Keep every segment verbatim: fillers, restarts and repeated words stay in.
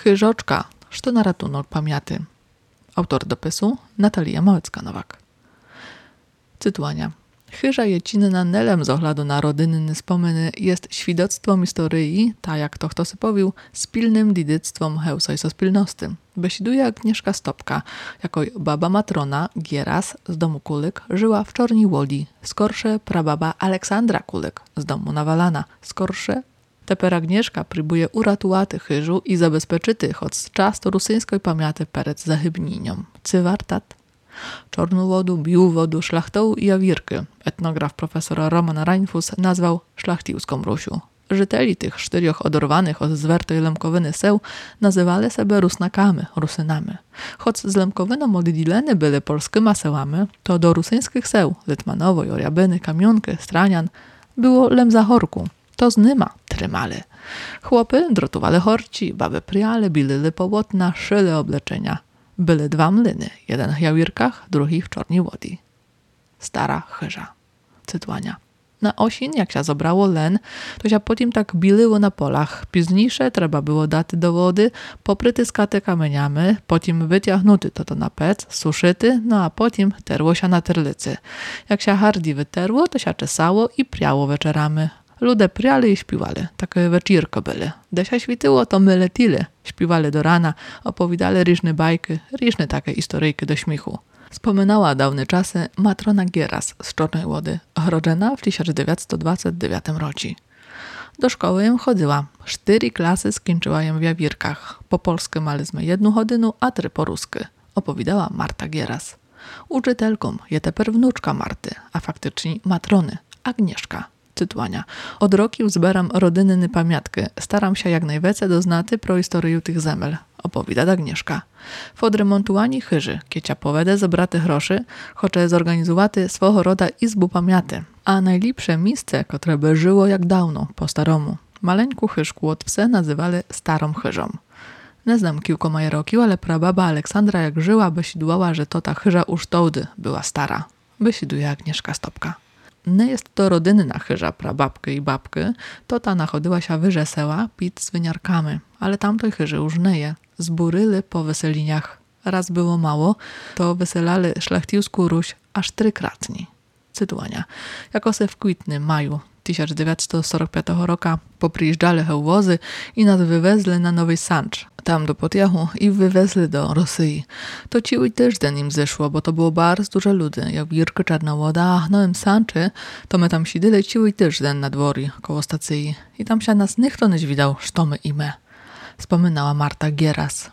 Chyżoczka, što na ratunok pamiaty. Autor dopisu Natalia Małecka-Nowak. Cytuania. Chyża jecinna nelem z oglądu na rodynny spomeny jest świadectwom historii, tak jak to kto powił, z pilnym dziedzictwem hełsoj so spilnosty. Besiduje Agnieszka Stopka, jako baba matrona Gieras z domu Kulyk żyła w Czorni Łodzi, skorsze prababa Aleksandra Kulyk z domu Nawalana, skorsze. Teper Agnieszka próbuje uratować chyżu i zabezpieczyć od czasu rusyńskiej pamięty perec zahybniniom. Cywartat. Czorną wodu, bił wodu, szlachtą i jawirky. Etnograf profesora Roman Reinfus nazwał szlachtiłską Rusiu. Żyteli tych czterech odorwanych od zwertej lemkowiny seł nazywali sobie Rusnakami, Rusynami. Choć z lemkowyną oddzielone były polskimi sełami, to do rusyńskich seł, Lytmanowo, Jorjabyny, Kamionki, Stranian, było lem zahorku. To z nyma trymali. Chłopy drotowali horci, baby priale, bilili połotna, szyli obleczenia. Były dwa mlyny, jeden w Jawirkach, drugi w Czorni Łodzi. Stara chyża. Cytuania. Na osin, jak się zobrało len, to się potem tak biliło na polach. Późniejsze trzeba było dać do wody, poprytyskate kamieniami, potem wyciągnuty to to na pec, suszyty, no a potem terło się na terlicy. Jak się hardzi wyterło, to się czesało i priało wieczorami. Ludzie priali i śpiewali, takie wieczirko były. Gdy się śwityło, to my letili, śpiewali do rana, opowiadali różne bajki, różne takie historyjki do śmiechu. Wspominała dawne czasy matrona Gieras z Czornej Łody, rodzona w tysiąc dziewięćset dwudziestym dziewiątym roku. Do szkoły jem chodziła, cztery klasy skończyła jem w Jawirkach. Po polsku maliśmy jedną godzinę, a trzy po rusku, opowiadała Marta Gieras. Uczytelką je teper wnuczka Marty, a faktycznie matrony, Agnieszka. Cytuania. Od roku zbieram rodynny pamiątki. Staram się jak najwięcej doznaty pro historię tych zemel, opowiada Agnieszka. W odremontowaniu chyży, kiecia powede zebrate groszy, choće zorganizować swego roda izbu pamiąty. A najlepsze miejsce, które by żyło jak dawno, po staromu. Maleńku chyżku od wse nazywali starą chyżą. Nie znam kilkoma roki, ale prababa Aleksandra jak żyła, by sidłała, że to ta chyża już tołdy była stara. By siduje Agnieszka Stopka. Nie jest to rodynna chyża prababky i babky, to ta nachodziła się wyże seła pić z wyniarkami, ale tamtoj chyży już nie je. Zburyli po weseliniach. Raz było mało, to weselali szlachtiłską Ruś aż trykratni. Cytuania. Jako se w kwietniu, maju tysiąc dziewięćset czterdziestego piątego roku poprijeżdżali hełwozy i nas wywezli na Nowy Sancz, tam do Potiachu i wywezli do Rosji. To ciły tydzień im zeszło, bo to było bardzo dużo ludzi. Jak w Jirkę Czarnowoda, a w Nowym Sanczy, to my tam siedzieli ciły tydzień na dwori, koło stacji. I tam się nas nikt nie widał, što my i my. Wspominała Marta Gieras.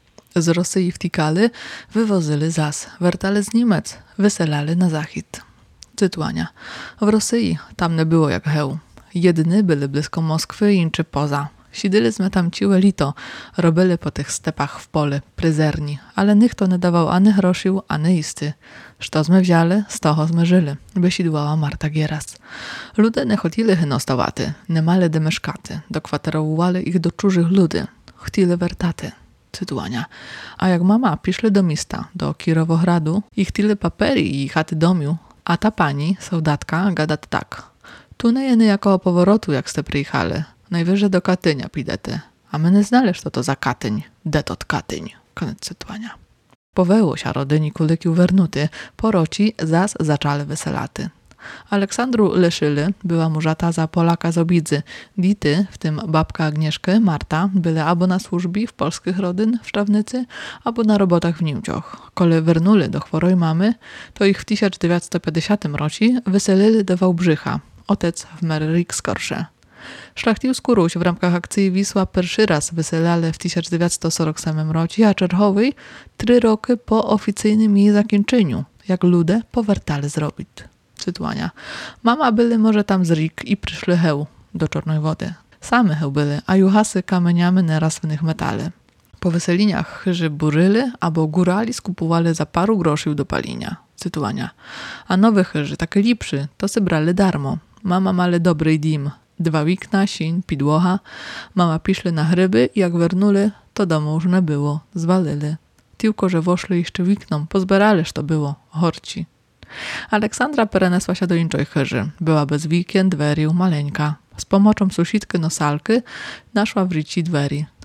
Z Rosji wtikali, wywozyli zas, wertali z Niemiec, wyselali na zachód. Cytuania. W Rosji tam nie było jak heł. Jedni byli blisko Moskwy, inczy poza. Siedzieliśmy tam ciłe lito, robili po tych stepach w pole, pryzerni, ale nikt nie dawał ani grosził, ani isty. Sztośmy wzięli, z toho sme żyli, wysidłała Marta Gieras. Ludzie nie chodzili hynostawaty, nie mali de mieszkaty, dokwaterowali ich do czużych ludzi, chcieli wertaty. Cytuania. A jak mama piszli do miasta, do Kirowogradu i chcieli papery i chaty domiu, a ta pani, soldatka, gada tak. Tu nie jeny jako powrotu, jak ste przyjechali. Najwyżej do Katynia pidety. A my nie znali, co to za Katyń. Detot Katyń. Koniec cytowania. Poweło się rodyni Kulyki wernuty. Po roci zas zaczali weselaty. Aleksandru Leszyli była mużata za Polaka z Obidzy. Dity, w tym babka Agnieszkę, Marta, były albo na służbie w polskich rodyn w Szczawnicy, albo na robotach w Niemcioch. Kole wernuli do chworej mamy, to ich w tysiąc dziewięćset pięćdziesiątym roku wyselili do Wałbrzycha. Otec w Meryk Skorsze. Szlachtiłską Ruś w ramach akcji Wisła pierwszy raz wyselali w tysiąc dziewięćset czterdziestym ósmym roku, a Czerchowej trzy roky po oficyjnym jej zakończeniu, jak ludzie powertali zrobić. Cytuania. Mama byli może tam z Rik i przyszli heł do Czornej Wody. Same heł byli, a juhasy kamieniami nieraz w nich metali. Po weseliniach chyży buryli, albo górali skupowali za paru groszy do palinia. Cytuania. A nowe chyży, takie lepszy, to se brali darmo. Mama mali dobry dim. Dwa wikna, siń, pidłocha. Mama piszli na hryby i jak wernuli, to domu już nie było. Zwalili. Tylko, że woszli jeszcze wiknom, pozbieraliż to było, horci. Aleksandra perenesła się do inczej chyży. Była bez wikien, dweri, maleńka. Z pomocą susitki nosalky naszła w ryci dweri.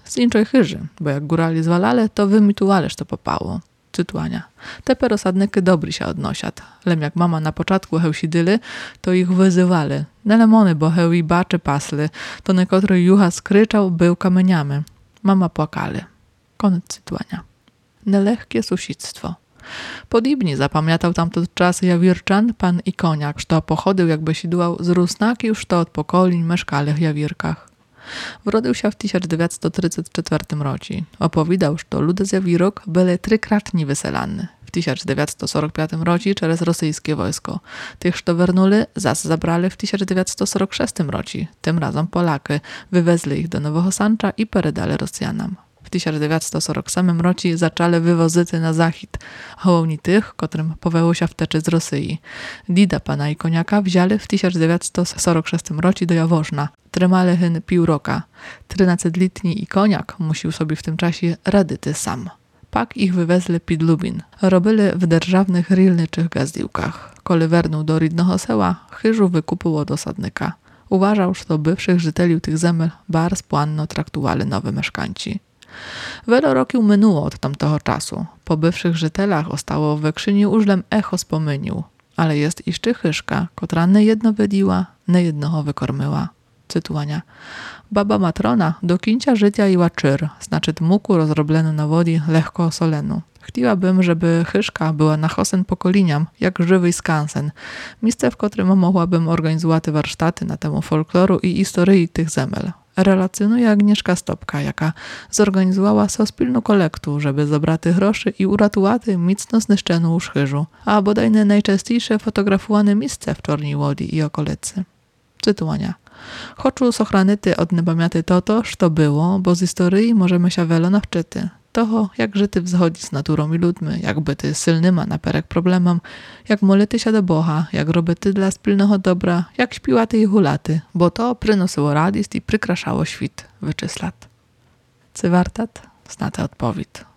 Z inczej chyży, bo jak górali zwalale, to wy mi tu ależ to popało. Cytuania. Tepe rozsadnyky dobry się odnosiat. Lem jak mama na początku hełsidyly, to ich wyzywali. Na lemony, bo heł i baczy pasly, to niekotry jucha skryczał, był kamieniamy. Mama płakali. Koniec cytuania. Nelehkie susictwo. Podobnie zapamiętał tamto czas Jawirczan, pan i koniak, što pochodził jakby sidłał z Rusnaki już to od pokoleń mieszkali w Jawirkach. Wrodził się w tysiąc dziewięćset trzydziestym czwartym roku. Opowiadał, że ludy z Jawirok byli trykratni wyselany. W tysiąc dziewięćset czterdziestym piątym roku przez rosyjskie wojsko. Tych, što wernuli, zas zabrali w tysiąc dziewięćset czterdziestym szóstym roku. Tym razem Polacy wywezli ich do Nowego Sancza i peredali Rosjanom. W tysiąc dziewięćset czterdziestym ósmym roku zaczęli wywozyty na zachód, hołowni tych, którym powiało się wteczy z Rosji. Dida pana i koniaka wzięli w tysiąc dziewięćset czterdziestym szóstym roku do Jaworzna. Trzymali hyn pół roka. trzynastoletni i koniak musiał sobie w tym czasie radyty sam. Pak ich wywezli pod Lubin. Robili w dzierżawnych rilniczych gazdiłkach. Koli wernął do rodnego sela, chyżu wykupił od osadnyka. Uważał, że to bywszych żyteli tych zemel bardzo płanno traktowali nowi mieszkańcy. Wiele roków minęło od tamtego czasu. Po bywszych żytelach ostało w Wekrzyni użlem echo spomynił. Ale jest jeszcze chyszka, która nie jedno wydiła, nie jednoho wykormyła. Cytuania. Baba matrona do kińca życia i łaczyr, znaczy muku rozroblenu na wodi lekko osolenu. Chciałabym, żeby chyszka była na hosen pokoleniam, jak żywy skansen. Miejsce, w którym mogłabym organizować warsztaty na temu folkloru i historii tych zemel. Relacjonuje Agnieszka Stopka, jaka zorganizowała sospilną kolektu, żeby zabraty groszy i uratowaty mocno zniszczoną szchyżu, a bodajne najczęstsze fotografowane miejsce w Czorni Łodzi i okolicy. Cytuania. Choczu sochranyty od niepamięty to to, co było, bo z historii możemy się wiele nawczyty. Toho, jak żyty wzchodzi z naturą i ludźmi, jak byty silnyma naperek problemom, jak molity się do Boha, jak robyty dla spilnego dobra, jak śpiłaty i hulaty, bo to przynosiło radość i przykraszało świt, wyczyslat. Cywartat, znate odpowiedź.